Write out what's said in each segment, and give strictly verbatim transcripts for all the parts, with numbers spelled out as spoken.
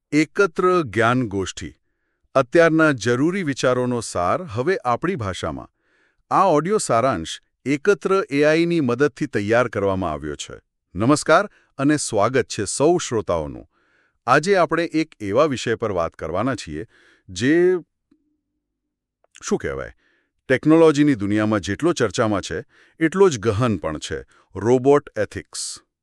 એકત્ર જ્ઞાન ગોષ્ઠી અત્યારના જરૂરી વિચારોનો સાર હવે આપણી ભાષામાં. આ ઓડિયો સારાંશ એકત્ર એઆઈની મદદથી તૈયાર કરવામાં આવ્યો છે. નમસ્કાર અને સ્વાગત છે સૌ શ્રોતાઓનું. આજે આપણે એક એવા વિષય પર વાત કરવાના છીએ જે શું કહેવાય ટેકનોલોજીની દુનિયામાં જેટલો ચર્ચામાં છે એટલો જ ગહન પણ છે. Robot ethics.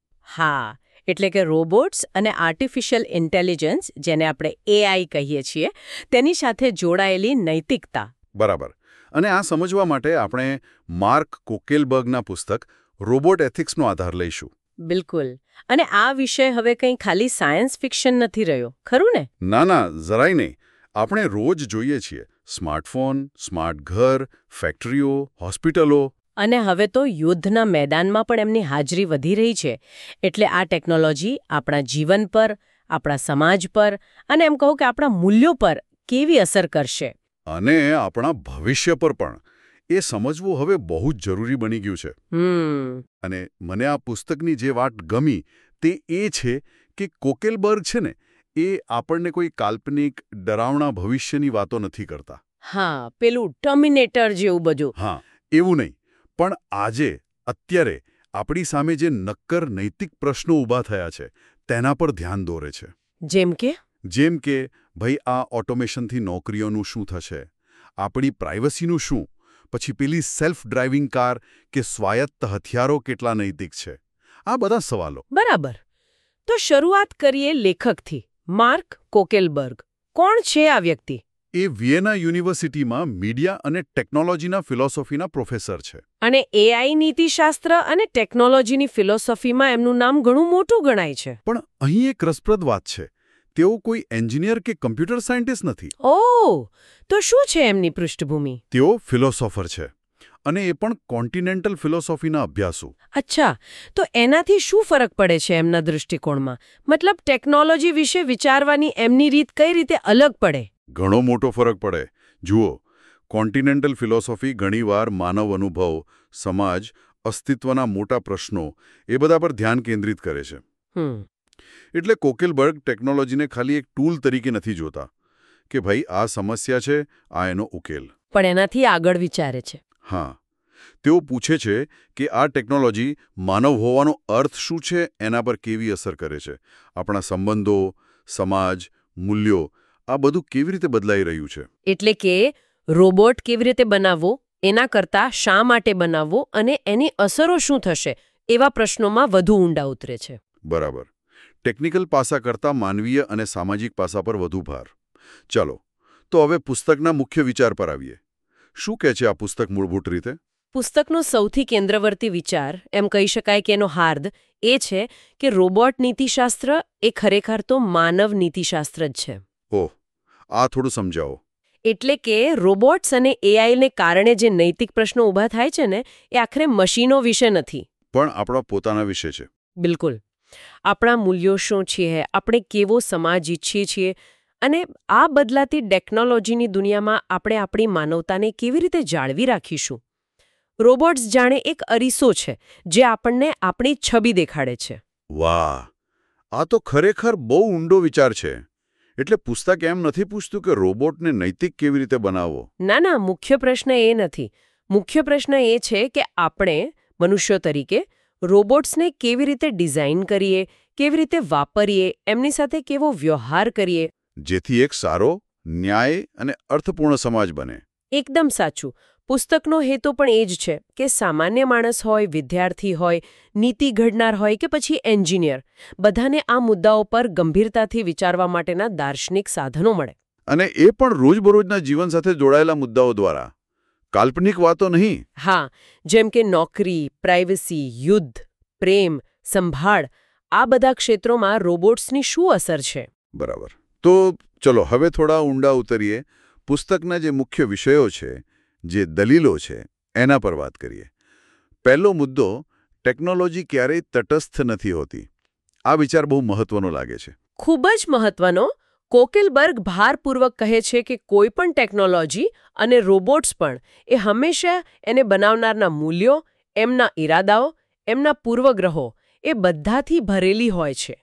હા, એટલે કે રોબોટ્સ અને આર્ટિફિશિયલ ઇન્ટેલિજન્સ, જેને આપણે એઆઈ કહીએ છીએ, તેની સાથે જોડાયેલી નૈતિકતા. બરાબર. અને આ સમજવા માટે આપણે માર્ક કોકેલબર્ગના પુસ્તક રોબોટ એથિક્સનો આધાર લઈશું. બિલકુલ. અને આ વિષય હવે કંઈ ખાલી સાયન્સ ફિક્શન નથી રહ્યો, ખરું ને? ના ના, જરાય નહીં. આપણે રોજ જોઈએ છીએ સ્માર્ટફોન, સ્માર્ટ ઘર, ફેક્ટરીઓ, હોસ્પિટલો. અને હવે તો યુદ્ધના મેદાનમાં પણ એમની હાજરી વધી રહી છે. એટલે આ ટેકનોલોજી આપણા જીવન પર, આપણા સમાજ પર અને એમ કહું કે આપણા મૂલ્યો પર કેવી અસર કરશે. અને આપણા ભવિષ્ય પર પણ. એ સમજવું હવે બહુ જ જરૂરી બની ગયું છે. હમ અને મને આ પુસ્તકની જે વાત ગમી તે એ છે કે કોકેલબર્ગ છે ને એ આપણને કોઈ કાલ્પનિક ડરાવણા ભવિષ્યની વાતો નથી કરતા. હા, પેલું ટર્મિનેટર જેવું બધું. હા, એવું નહીં. પણ આજે અત્યારે આપણી સામે જે નક્કર નૈતિક પ્રશ્નો ઊભા થયા છે તેના પર ધ્યાન દોરે છે. જેમ કે જેમ કે ભાઈ આ ઓટોમેશનથી નોકરીઓનું શું થશે, આપણી પ્રાઇવસીનું શું, પછી પેલી સેલ્ફ ડ્રાઇવિંગ કાર કે સ્વાયત્ત હથિયારો કેટલા નૈતિક છે, આ બધા સવાલો. બરાબર. તો શરૂઆત કરીએ લેખકથી. માર્ક કોકેલબર્ગ. કોણ છે આ વ્યક્તિ? એ વિયેના યુનિવર્સિટીમાં મીડિયા અને ટેકનોલોજીના ફિલોસોફીના પ્રોફેસર છે. અને એઆઈ નીતિશાસ્ત્ર અને ટેકનોલોજીની ફિલોસોફીમાં એમનું નામ ઘણું મોટું ગણાય છે. પણ અહીં એક રસપ્રદ વાત છે. તેઓ કોઈ એન્જિનિયર કે કમ્પ્યુટર સાયન્ટિસ્ટ નથી. ઓહ, તો શું છે એમની પૃષ્ઠભૂમિ? તેઓ ફિલોસોફર છે. અને એ પણ કોન્ટિનેન્ટલ ફિલોસોફીના અભ્યાસુ. અચ્છા, તો એનાથી શું ફરક પડે છે એમના દૃષ્ટિકોણમાં? મતલબ ટેકનોલોજી વિશે વિચારવાની એમની રીત કઈ રીતે અલગ પડે? ઘણો મોટો ફરક પડે. જુઓ, કોન્ટિનેન્ટલ ફિલોસોફી ઘણીવાર માનવ અનુભવ, સમાજ, અસ્તિત્વના મોટા પ્રશ્નો એ બધા પર ધ્યાન કેન્દ્રિત કરે છે. હમ એટલે કોકેલબર્ગ ટેકનોલોજીને ખાલી એક ટૂલ તરીકે નથી જોતા કે ભાઈ આ સમસ્યા છે, આ એનો ઉકેલ. પણ એનાથી આગળ વિચારે છે. હા, તેઓ પૂછે છે કે આ ટેકનોલોજી માનવ હોવાનો અર્થ શું છે, એના પર કેવી અસર કરે છે, આપણા સંબંધો, સમાજ, મૂલ્યો, આ બધું કેવી રીતે બદલાઈ રહ્યું છે. એટલે કે રોબોટ કેવી રીતે બનાવવો, એના કરતાં શા માટે બનાવવો અને એની અસરો શું થશે, એવા પ્રશ્નોમાં વધુ ઊંડા ઉતરે છે. બરાબર. ટેકનિકલ પાસા કરતાં માનવીય અને સામાજિક પાસા પર વધુ ભાર. ચાલો, તો હવે પુસ્તકના મુખ્ય વિચાર પર આવીએ. શું કહે છે આ પુસ્તક મૂળભૂત રીતે? પુસ્તકનો સૌથી કેન્દ્રવર્તી વિચાર, એમ કહી શકાય કે એનો હાર્દ, એ છે કે રોબોટ નીતિશાસ્ત્ર એ ખરેખર તો માનવ નીતિશાસ્ત્ર જ છે. ઓહ, આ થોડું સમજાવો. એટલે કે રોબોટ્સ અને એઆઈને કારણે જે નૈતિક પ્રશ્નો ઊભા થાય છે ને, એ આખરે મશીનો વિશે નથી, પણ આપણા પોતાના વિશે છે. બિલકુલ. આપણા મૂલ્યો શું છે, આપણે કેવો સમાજ ઈચ્છીએ છીએ, અને આ બદલાતી ટેકનોલોજીની દુનિયામાં આપણે આપણી માનવતાને કેવી રીતે જાળવી રાખીશું. રોબોટ્સ જાણે એક અરીસો છે જે આપણને આપણી છબી દેખાડે છે. વાહ, આ તો ખરેખર બહુ ઊંડો વિચાર છે. એટલે પુસ્તક એમ નથી પૂછતું કે રોબોટને નૈતિક કેવી રીતે બનાવવો. ના ના, મુખ્ય પ્રશ્ન એ નથી. મુખ્ય પ્રશ્ન એ છે કે આપણે મનુષ્યો તરીકે રોબોટ્સને કેવી રીતે ડિઝાઇન કરીએ, કેવી રીતે વાપરીએ, એમની સાથે કેવો વ્યવહાર કરીએ, જેથી એક સારો, ન્યાય અને અર્થપૂર્ણ સમાજ બને. એકદમ સાચું. પુસ્તકનો હેતુ પણ એ જ છે કે સામાન્ય માણસ હોય, વિદ્યાર્થી હોય, નીતિ ઘડનાર હોય કે પછી એન્જિનિયર, બધાને આ મુદ્દાઓ પર ગંભીરતાથી વિચારવા માટેના દાર્શનિક સાધનો મળે. અને એ પણ રોજબરોજના જીવન સાથે જોડાયેલા મુદ્દાઓ દ્વારા. કાલ્પનિક વાતો નહીં. હા, જેમ કે નોકરી, પ્રાઇવસી, યુદ્ધ, પ્રેમ, સંભાળ, આ બધા ક્ષેત્રોમાં રોબોટ્સની શું અસર છે. બરાબર. તો ચલો હવે થોડા ઊંડા ઉતરીએ. પુસ્તકના જે મુખ્ય વિષયો છે, જે દલીલો છે, એના પર વાત કરીએ. પહેલો મુદ્દો, ટેકનોલોજી ક્યારેય તટસ્થ નથી હોતી. આ વિચાર બહુ મહત્વનો લાગે છે. ખૂબ જ મહત્વનો. કોકેલબર્ગ ભારપૂર્વક કહે છે કે કોઈ પણ ટેકનોલોજી અને રોબોટ્સ પણ એ હંમેશા એને બનાવનારના મૂલ્યો, એમના ઈરાદાઓ, એમના પૂર્વગ્રહો, એ બધાથી ભરેલી હોય છે.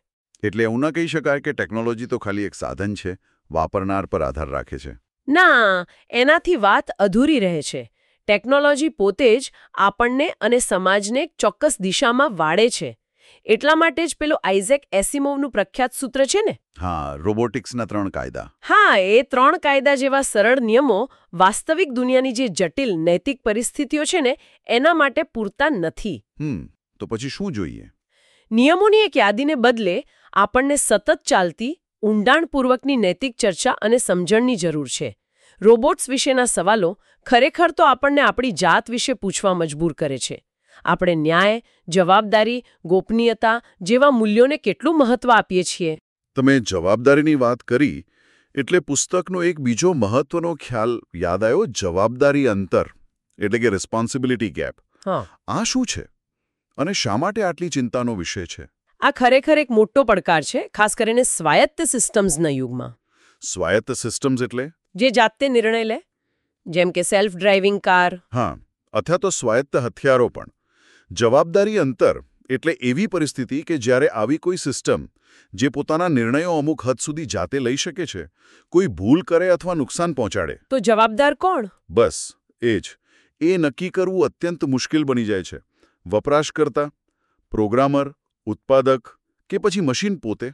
એટલે એવું ન કહી શકાય કે ટેકનોલોજી તો ખાલી એક સાધન છે, વાપરનાર પર આધાર રાખે છે. ના, એનાથી વાત અધૂરી રહે છે. ટેકનોલોજી પોતે જ આપણને અને સમાજને ચોક્કસ દિશામાં વાળે છે. એટલા માટે જ પેલું આઇઝેક એસિમોવનું પ્રખ્યાત સૂત્ર છે ને. હા, રોબોટિક્સના ત્રણ કાયદા. હા, એ ત્રણ કાયદા જેવા સરળ નિયમો વાસ્તવિક દુનિયાની જે જટિલ નૈતિક પરિસ્થિતિઓ છે ને એના માટે પૂરતા નથી. હમ તો પછી શું જોઈએ? નિયમોની એક યાદીને બદલે આપણને સતત ચાલતી ઊંડાણપૂર્વકની નૈતિક ચર્ચા અને સમજણની જરૂર છે. રોબોટ્સ વિશેના સવાલો ખરેખર તો આપણને આપણી જાત વિશે પૂછવા મજબૂર કરે છે. આપણે ન્યાય, જવાબદારી, ગોપનીયતા જેવા મૂલ્યોને કેટલું મહત્વ આપીએ છીએ. તમે જવાબદારીની વાત કરી એટલે પુસ્તકનો એક બીજો મહત્વનો ખ્યાલ યાદ આવ્યો, જવાબદારી અંતર એટલે કે રિસ્પોન્સિબિલિટી ગેપ. હા, આ શું છે અને શા માટે આટલી ચિંતાનો વિષય છે? આ ખરેખર એક મોટો પડકાર છે, ખાસ કરીને સ્વાયત્ત સિસ્ટમ્સના યુગમાં. સ્વાયત્ત સિસ્ટમ્સ એટલે? જે જાતે નિર્ણય લે, જેમ કે સેલ્ફ ડ્રાઇવિંગ કાર. હા, અથવા તો સ્વાયત્ત હથિયારો પણ. જવાબદારી અંતર એટલે એવી પરિસ્થિતિ કે જ્યારે આવી કોઈ સિસ્ટમ જે પોતાના નિર્ણયો અમુક હદ સુધી જાતે લઈ શકે છે, કોઈ ભૂલ કરે અથવા નુકસાન પહોંચાડે. તો જવાબદાર કોણ? બસ એ જ. એ નક્કી કરવું અત્યંત મુશ્કેલ બની જાય છે. વપરાશકર્તા, પ્રોગ્રામર, ઉત્પાદક કે પછી મશીન પોતે?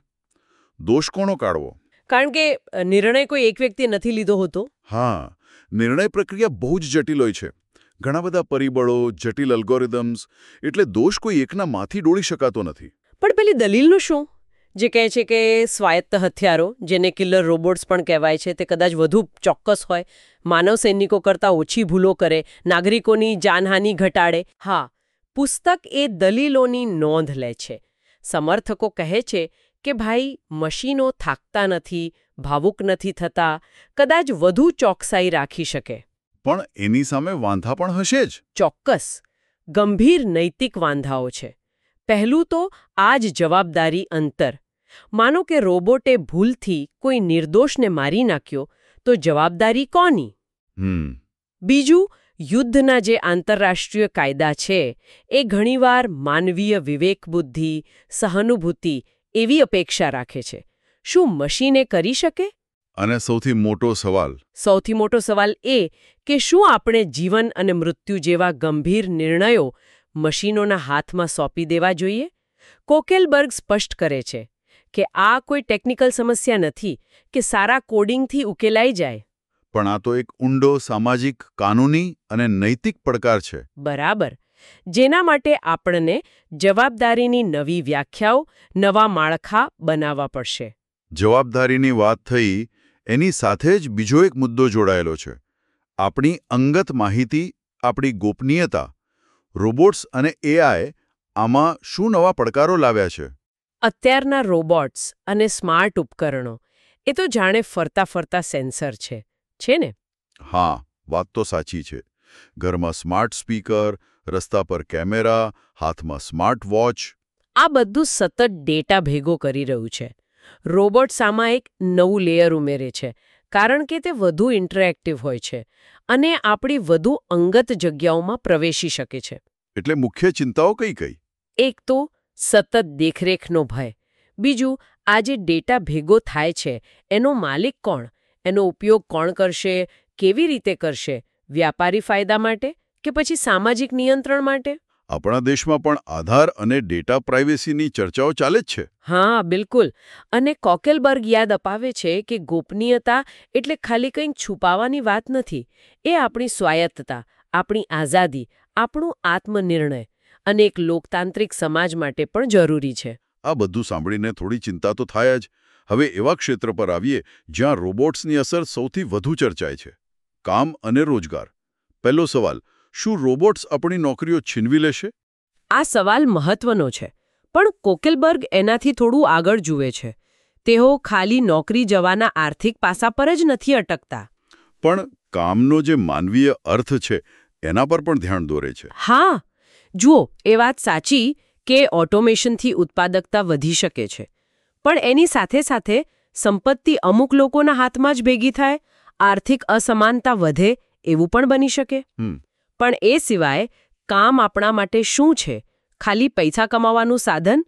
દોષ કોનો કાઢવો? કારણ કે નિર્ણય કોઈ એક વ્યક્તિએ નથી લીધો હોતો. હા, નિર્ણય પ્રક્રિયા બહુ જ જટિલ હોય છે. ઘણા બધા પરિબળો, જટિલ અલ્ગોરિધમ્સ, એટલે દોષ કોઈ એકના માથી ડોળી શકાતો નથી. પણ પેલી દલીલનું શું? જે કહે છે કે સ્વાયત્ત હથિયારો, જેને કિલર રોબોટ્સ પણ કહેવાય છે, તે કદાચ વધુ ચોક્કસ હોય, માનવ સૈનિકો કરતાં ઓછી ભૂલો કરે, નાગરિકોની જાનહાનિ ઘટાડે. હા, પુસ્તક એ દલીલોની નોંધ લે છે. સમર્થકો કહે છે કે ભાઈ, મશીનો થાકતા નથી, ભાવુક નથી થતા, કદાચ વધુ ચોકસાઈ રાખી શકે. પણ એની સામે વાંધા પણ હશે જ. ચોક્કસ. ગંભીર નૈતિક વાંધાઓ છે. પહેલું તો આ જ જવાબદારી અંતર. માનો કે રોબોટે ભૂલથી કોઈ નિર્દોષને મારી નાખ્યો, તો જવાબદારી કોની? હમ બીજું, યુદ્ધના જે આંતરરાષ્ટ્રીય કાયદા છે એ ઘણીવાર માનવીય વિવેકબુદ્ધિ, સહાનુભૂતિ એવી અપેક્ષા રાખે છે. શું મશીન એ કરી શકે? અને સૌથી મોટો સવાલ સૌથી મોટો સવાલ એ કે શું આપણે જીવન અને મૃત્યુ જેવા ગંભીર નિર્ણયો મશીનોના હાથમાં સોંપી દેવા જોઈએ? કોકેલબર્ગ સ્પષ્ટ કરે છે કે આ કોઈ ટેકનિકલ સમસ્યા નથી કે સારા કોડિંગથી ઉકેલાઈ જાય. પણ આ તો એક ઊંડો સામાજિક, કાનૂની અને નૈતિક પડકાર છે. બરાબર. જેના માટે આપણને જવાબદારીની નવી વ્યાખ્યાઓ, નવા માળખા બનાવવા પડશે. જવાબદારીની વાત થઈ, એની સાથે જ બીજો એક મુદ્દો જોડાયેલો છે. આપણી અંગત માહિતી, આપણી ગોપનીયતા. રોબોટ્સ અને એઆઈ આમાં શું નવા પડકારો લાવ્યા છે? અત્યારના રોબોટ્સ અને સ્માર્ટ ઉપકરણો એ તો જાણે ફરતા ફરતા સેન્સર છે, છે ને? હા, વાત તો સાચી છે. ઘરમાં સ્માર્ટ સ્પીકર, રસ્તા પર કેમેરા, હાથમાં સ્માર્ટ વોચ. આ બધું સતત ડેટા ભેગો કરી રહ્યું છે. રોબોટ્સ આમાં એક નવું લેયર ઉમેરે છે, કારણ કે તે વધુ ઇન્ટરેક્ટિવ હોય છે અને આપણી વધુ અંગત જગ્યાઓમાં પ્રવેશી શકે છે. એટલે મુખ્ય ચિંતાઓ કઈ કઈ? એક તો સતત દેખરેખનો ભય. બીજું, આ જે ડેટા ભેગો થાય છે એનો માલિક કોણ? એનો ઉપયોગ કોણ કરશે? કેવી રીતે કરશે? વ્યાપારી ફાયદા માટે કે પછી સામાજિક નિયંત્રણ માટે? આપણા દેશમાં પણ આધાર અને ડેટા પ્રાઇવેસીની ચર્ચાઓ ચાલે જ છે. હા, બિલકુલ. અને કોકેલબર્ગ યાદ અપાવે છે કે ગોપનીયતા એટલે ખાલી કંઈક છુપાવવાની વાત નથી. એ આપણી સ્વાયત્તતા, આપણી આઝાદી, આપણું આત્મનિર્ણય અને એક લોકતાંત્રિક સમાજ માટે પણ જરૂરી છે. આ બધું સાંભળીને થોડી ચિંતા તો થાય જ. હવે એવા ક્ષેત્ર પર આવીએ જ્યાં રોબોટ્સની અસર સૌથી વધુ ચર્ચાય છે. કામ અને રોજગાર. પહેલો સવાલ, શું રોબોટ્સ આપણી નોકરીઓ છીનવી લેશે? આ સવાલ મહત્વનો છે, પણ કોકેલબર્ગ એનાથી થોડું આગળ જુએ છે. તેઓ ખાલી નોકરી જવાના આર્થિક પાસા પર જ નથી અટકતા. પણ કામનો જે માનવીય અર્થ છે એના પર પણ ધ્યાન દોરે છે. હા, જુઓ, એ વાત સાચી કે ઓટોમેશનથી ઉત્પાદકતા વધી શકે છે, પણ એની સાથે સાથે સંપત્તિ અમુક લોકોના હાથમાં જ ભેગી થાય, આર્થિક અસમાનતા વધે એવું પણ બની શકે. પણ એ સિવાય કામ આપણા માટે શું છે? ખાલી પૈસા કમાવાનું સાધન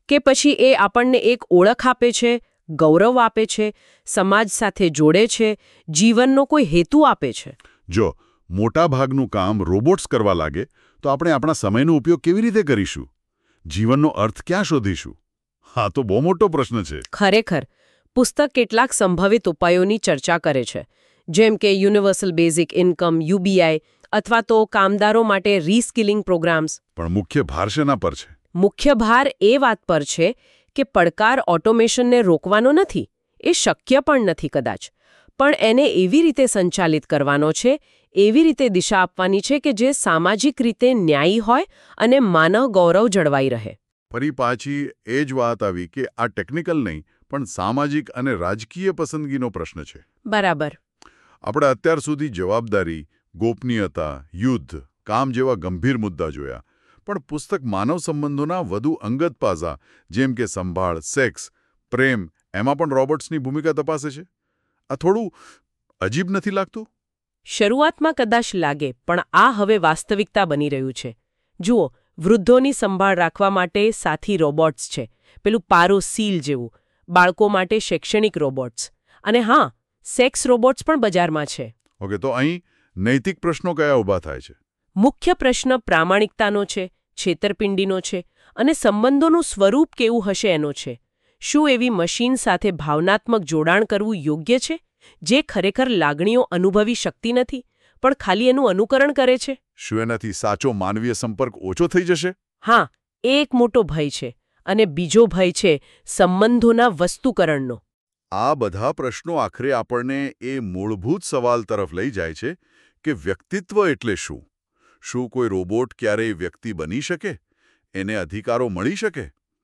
કે પછી એ આપણને એક ઓળખ આપે છે, ગૌરવ આપે છે, સમાજ સાથે જોડે છે, જીવનનો કોઈ હેતુ આપે છે? જો મોટા ભાગનું કામ રોબોટ્સ કરવા લાગે તો આપણે આપણા સમયનો ઉપયોગ કેવી રીતે કરીશું? જીવનનો અર્થ ક્યાં શોધીશું? હા, તો બહુ મોટો પ્રશ્ન છે. ખરેખર પુસ્તક કેટલાક સંભવિત ઉપાયોની ચર્ચા કરે છે, જેમ કે યુનિવર્સલ બેઝિક ઇન્કમ યુબીઆઈ અથવા તો કામદારો માટે રીસ્કિલિંગ પ્રોગ્રામ્સ. પણ મુખ્ય ભાર શેના પર છે? મુખ્ય ભાર એ વાત પર છે કે પડકાર ઓટોમેશનને રોકવાનો નથી, એ શક્ય પણ નથી કદાચ, પણ એને એવી રીતે સંચાલિત કરવાનો છે, એવી રીતે દિશા આપવાની છે કે જે સામાજિક રીતે ન્યાયી હોય અને માનવ ગૌરવ જળવાઈ રહે. ફરી પાછી એ જ વાત આવી કે આ ટેકનિકલ નહીં પણ સામાજિક અને રાજકીય પસંદગીનો પ્રશ્ન છે. બરાબર. આપણે અત્યાર સુધી જવાબદારી, ગોપનીયતા, યુદ્ધ, કામ જેવા ગંભીર મુદ્દા જોયા, પણ પુસ્તક માનવ સંબંધોના વધુ અંગત પાસા જેમ કે સંભાળ, સેક્સ, પ્રેમ એમાં પણ રોબોટ્સની ભૂમિકા તપાસે છે. આ થોડું અજીબ નથી લાગતું? શરૂઆતમાં કદાચ લાગે, પણ આ હવે વાસ્તવિકતા બની રહ્યું છે. જુઓ, વૃદ્ધોની સંભાળ રાખવા માટે સાથી રોબોટ્સ છે, પેલું પારો સીલ જેવું, બાળકો માટે શૈક્ષણિક રોબોટ્સ, અને હા, સેક્સ રોબોટ્સ પણ બજારમાં છે. ઓકે, તો અહીં નૈતિક પ્રશ્નો કયા ઊભા થાય છે? મુખ્ય પ્રશ્ન પ્રામાણિકતાનો છે, છેતરપિંડીનો છે, અને સંબંધોનું સ્વરૂપ કેવું હશે એનો છે. શું એવી મશીન સાથે ભાવનાત્મક જોડાણ કરવું યોગ્ય છે, જે ખરેખર લાગણીઓ અનુભવી શકતી નથી, પણ ખાલી એનું અનુકરણ કરે છે? શું એનાથી સાચો માનવીય સંપર્ક ઓછો થઈ જશે? હા, એ એક મોટો ભય છે. અને બીજો ભય છે સંબંધોના વસ્તુકરણનો. આ બધા પ્રશ્નો આખરે આપણને એ મૂળભૂત સવાલ તરફ લઈ જાય છે કે વ્યક્તિત્વ એટલે શું? શું કોઈ રોબોટ ક્યારેય વ્યક્તિ બની શકે? એને અધિકારો મળી શકે?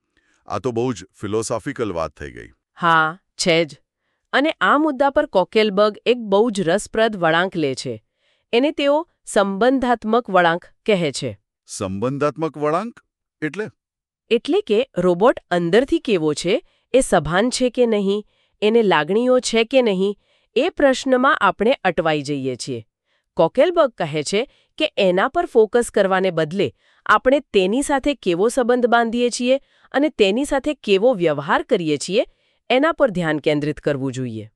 આ તો બહુ જ ફિલોસોફિકલ વાત થઈ ગઈ. હા, છે જ. અને આ મુદ્દા પર કોકેલબર્ગ એક બહુ જ રસપ્રદ વળાંક લે છે. એને તેઓ સંબંધાત્મક વળાંક કહે છે. સંબંધાત્મક વળાંક એટલે? એટલે કે રોબોટ અંદરથી કેવો છે, એ સભાન છે કે નહીં, એને લાગણીઓ છે કે નહીં, એ પ્રશ્નમાં આપણે અટવાઈ જઈએ છીએ. કોકેલબર્ગ કહે છે કે એના પર ફોકસ કરવાને બદલે આપણે તેની સાથે કેવો સંબંધ બાંધીએ છીએ અને તેની સાથે કેવો વ્યવહાર કરીએ છીએ એના પર ધ્યાન કેન્દ્રિત કરવું જોઈએ.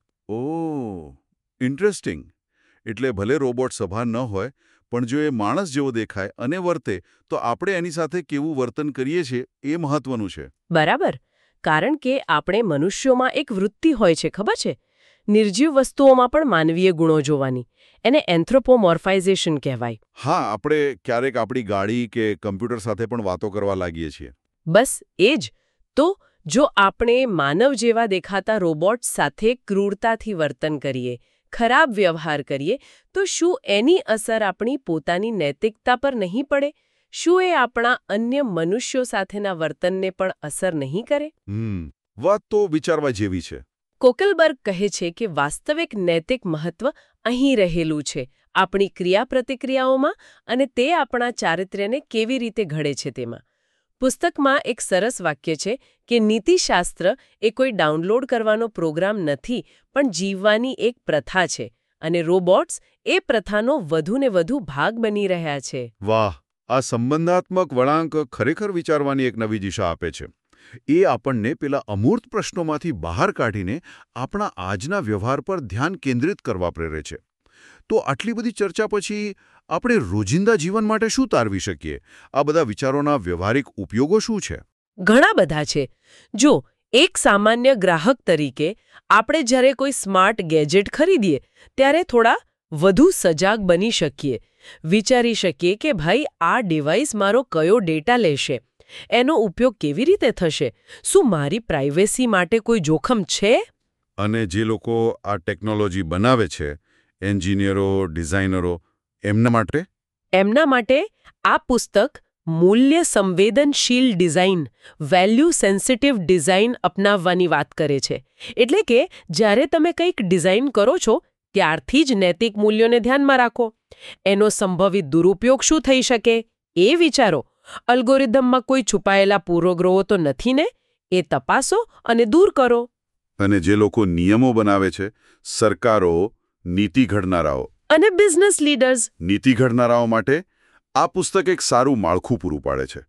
Oh, interesting. એટલે ભલે રોબોટ સભાન ન હોય, પણ જો એ માણસ જેવો દેખાય અને વર્તે તો આપણે એની સાથે કેવું વર્તન કરીએ છીએ એ મહત્વનું છે. બરાબર. કારણ કે આપણે મનુષ્યોમાં એક વૃત્તિ હોય છે, ખબર છે? નિર્જીવ વસ્તુઓમાં પણ માનવીય ગુણો જોવાની. એને એન્થ્રોપોમોર્ફાઇઝેશન કહેવાય. હા, આપણે ક્યારેક આપણી ગાડી કે કમ્પ્યુટર સાથે પણ વાતો કરવા લાગીએ છીએ. બસ એ જ. તો જો આપણે માનવ જેવા દેખાતા રોબોટ્સ સાથે ક્રૂરતાથી વર્તન કરીએ, ખરાબ વ્યવહાર કરીએ, તો શું એની અસર આપણી પોતાની નૈતિકતા પર નહીં પડે? શું એ આપણા અન્ય મનુષ્યો સાથેના વર્તનને પણ અસર નહીં કરે? હમ વાત તો વિચારવા જેવી છે. કોકેલબર્ગ કહે છે કે વાસ્તવિક નૈતિક મહત્વ અહીં રહેલું છે, આપણી ક્રિયાપ્રતિક્રિયાઓમાં, અને તે આપણા ચારિત્ર્યને કેવી રીતે ઘડે છે તેમાં. પુસ્તકમાં એક સરસ વાક્ય છે કે નીતિશાસ્ત્ર એ કોઈ ડાઉનલોડ કરવાનો પ્રોગ્રામ નથી, પણ જીવવાની એક પ્રથા છે, અને રોબોટ્સ એ પ્રથાનો વધુને વધુ ભાગ બની રહ્યા છે. વાહ, આ સંબંધાત્મક વળાંક ખરેખર વિચારવાની એક નવી દિશા આપે છે. એ આપણને પેલા અમૂર્ત પ્રશ્નોમાંથી બહાર કાઢીને આપણા આજના વ્યવહાર પર ધ્યાન કેન્દ્રિત કરવા પ્રેરે છે. તો આટલી બધી ચર્ચા પછી આપણે રોજિંદા જીવન માટે શું તારવી શકીએ? આ બધા વિચારોના વ્યવહારિક ઉપયોગો શું છે? ઘણા બધા છે. જો એક સામાન્ય ગ્રાહક તરીકે આપણે જ્યારે કોઈ સ્માર્ટ ગેજેટ ખરીદીએ ત્યારે થોડા વધુ સજાગ બની શકીએ. વિચારી શકીએ કે ભાઈ, આ ડિવાઇસ મારો કયો ડેટા લેશે, એનો ઉપયોગ કેવી રીતે થશે, શું મારી પ્રાઇવેસી માટે કોઈ જોખમ છે? અને જે લોકો આ ટેકનોલોજી બનાવે છે, એન્જિનિયરો, ડિઝાઇનરો, એમના માટે? એમના માટે આ પુસ્તક મૂલ્ય સંવેદનશીલ ડિઝાઇન, વેલ્યુ સેન્સિટિવ ડિઝાઇન અપનાવવાની વાત કરે છે. એટલે કે જ્યારે તમે કંઈક ડિઝાઇન કરો છો ત્યારથી જ નૈતિક મૂલ્યોને ધ્યાનમાં રાખો. એનો સંભવિત દુરુપયોગ શું થઈ શકે એ વિચારો. અલ્ગોરિધમમાં કોઈ છુપાયેલા પૂર્વગ્રહો તો નથી ને? એ તપાસો અને દૂર કરો. અને જે લોકો નિયમો બનાવે છે, સરકારો, નીતિ ઘડનારાઓ અને બિઝનેસ લીડર્સ, નીતિ ઘડનારાઓ માટે આ પુસ્તક એક સારું માળખું પૂરું પાડે છે.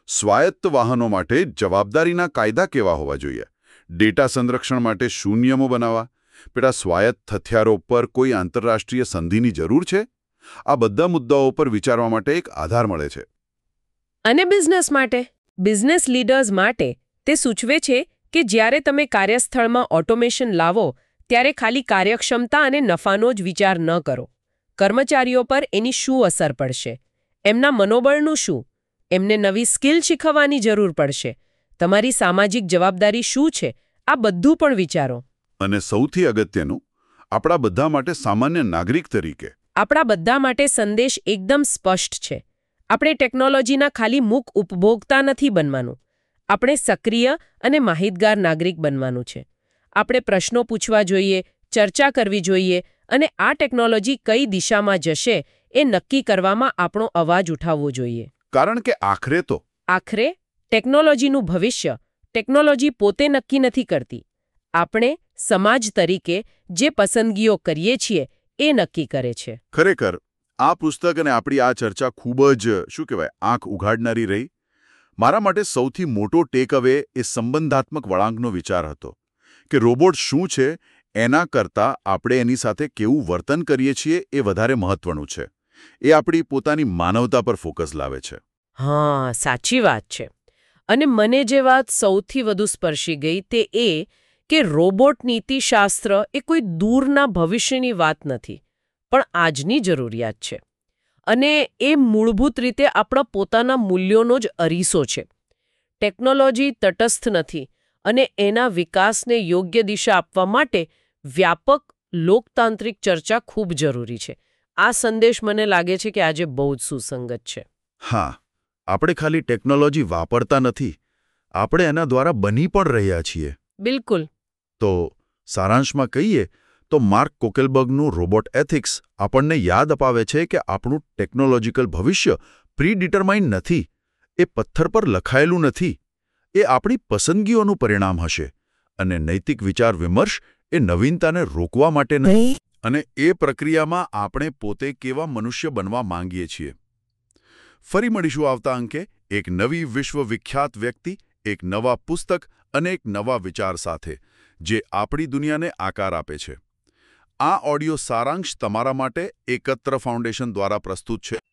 સ્વાયત્ત વાહનો માટે જવાબદારીના કાયદા કેવા હોવા જોઈએ? ડેટા સંરક્ષણ માટે શું નિયમો બનાવવા? પેલા સ્વાયત્ત હથિયારો પર કોઈ આંતરરાષ્ટ્રીય સંધિની જરૂર છે? આ બધા મુદ્દાઓ પર વિચારવા માટે એક આધાર મળે છે. અને બિઝનેસ માટે બિઝનેસ લીડર્સ માટે તે સૂચવે છે કે જ્યારે તમે કાર્યસ્થળમાં ઓટોમેશન લાવો ત્યારે ખાલી કાર્યક્ષમતા અને નફાનો જ વિચાર ન કરો. કર્મચારીઓ પર એની શું અસર પડશે? એમના મનોબળનું શું? એમને નવી સ્કિલ શીખવવાની જરૂર પડશે. તમારી સામાજિક જવાબદારી શું છે? આ બધું પણ વિચારો. અને સૌથી અગત્યનું, આપણા બધા માટે સામાન્ય નાગરિક તરીકે આપણા બધા માટે સંદેશ એકદમ સ્પષ્ટ છે. આપણે ટેકનોલોજીના ખાલી મૂક ઉપભોગતા નથી બનવાનું. આપણે સક્રિય અને માહિતગાર નાગરિક બનવાનું છે. આપણે પ્રશ્નો પૂછવા જોઈએ, ચર્ચા કરવી જોઈએ અને આ ટેકનોલોજી કઈ દિશામાં જશે એ નક્કી કરવામાં આપણો અવાજ ઉઠાવવો જોઈએ. કારણ કે આખરે તો આખરે ટેકનોલોજીનું ભવિષ્ય ટેકનોલોજી પોતે નક્કી નથી કરતી. આપણે સમાજ તરીકે જે પસંદગીઓ કરીએ છીએ એ નક્કી કરે છે. ખરેખર આ પુસ્તક અને આપણી આ ચર્ચા ખૂબ જ શું કહેવાય આંખ ઉઘાડનારી રહી. મારા માટે સૌથી મોટો ટેક અવે એ સંબંધાત્મક વળાંકનો વિચાર હતો કે રોબોટ શું છે એના કરતાં આપણે એની સાથે કેવું વર્તન કરીએ છીએ એ વધારે મહત્વનું છે. એ આપણી પોતાની માનવતા પર ફોકસ લાવે છે. હા, સાચી વાત છે. અને મને જે વાત સૌથી વધુ સ્પર્શી ગઈ તે એ કે રોબોટ નીતિશાસ્ત્ર એ કોઈ દૂરના ભવિષ્યની વાત નથી, પણ આજની જરૂરિયાત છે. અને એ મૂળભૂત રીતે આપણા પોતાના મૂલ્યોનો જ અરીસો છે. ટેકનોલોજી તટસ્થ નથી અને એના વિકાસને યોગ્ય દિશા આપવા માટે વ્યાપક લોકતાંત્રિક ચર્ચા ખૂબ જરૂરી છે. આ સંદેશ મને લાગે છે કે આજે બહુ જ સુસંગત છે. હા, આપણે ખાલી ટેકનોલોજી વાપરતા નથી, આપણે એના દ્વારા બની પણ રહ્યા છીએ. બિલકુલ. તો સારાંશમાં કહીએ તો માર્ક કોકેલબર્ગનું રોબોટ એથિક્સ આપણને યાદ અપાવે છે કે આપણું ટેકનોલોજીકલ ભવિષ્ય પ્રી-ડિટરમાઇન્ડ નથી. એ પથ્થર પર લખાયેલું નથી. એ આપણી પસંદગીઓનું પરિણામ હશે. અને નૈતિક વિચાર વિમર્શ એ નવીનતાને રોકવા માટે નહીં, અને એ પ્રક્રિયામાં આપણે પોતે કેવા મનુષ્ય બનવા માંગીએ છીએ. ફરી મળીશું આવતા અંકે એક નવી વિશ્વવિખ્યાત વ્યક્તિ, એક નવા પુસ્તક અને એક નવા વિચાર સાથે, જે આપણી દુનિયાને આકાર આપે છે. આ ઓડિયો સારાંશ તમારા માટે એકત્ર ફાઉન્ડેશન દ્વારા પ્રસ્તુત છે.